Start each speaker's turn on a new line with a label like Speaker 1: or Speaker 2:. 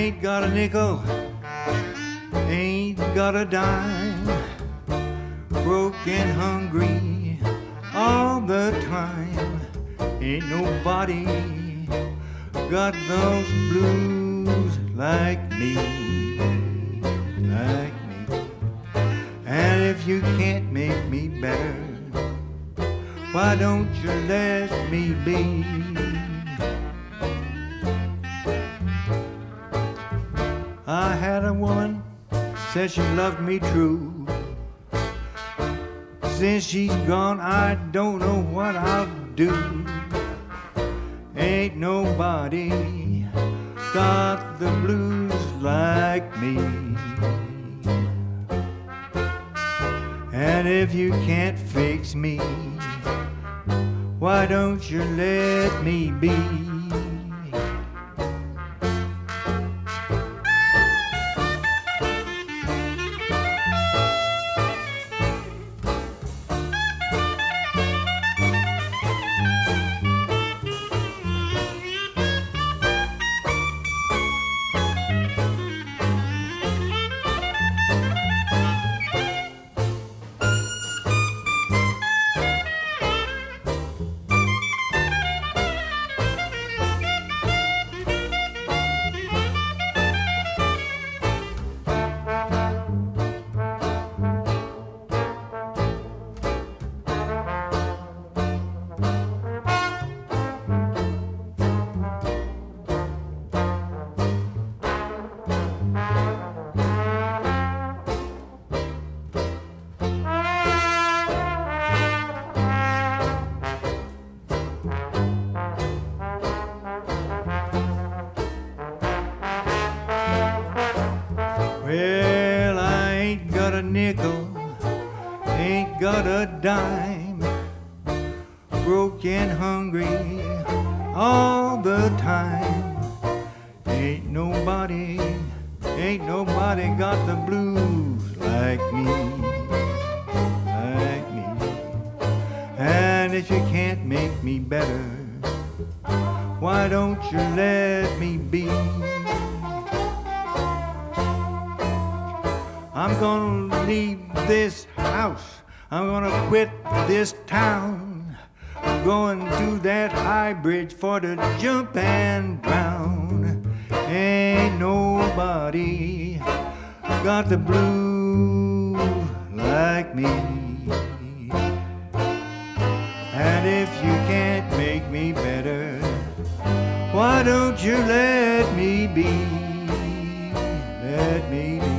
Speaker 1: ain't got a nickel, ain't got a dime, broke and hungry all the time. Ain't nobody got those blues like me, like me. And if you can't make me better, why don't you let me be? I had a woman, said she loved me true. Since she's gone, I don't know what I'll do. Ain't nobody got the blues like me. And if you can't fix me, why don't you let me be? Well, I ain't got a nickel, ain't got a dime, broke and hungry all the time. Ain't nobody got the blues like me, like me. And if you can't make me better, why don't you let me be? I'm gonna leave this house, I'm gonna quit this town, I'm going to that high bridge for to jump and drown. Ain't nobody got the blues like me. And if you can't make me better, why don't you let me be? Let me be.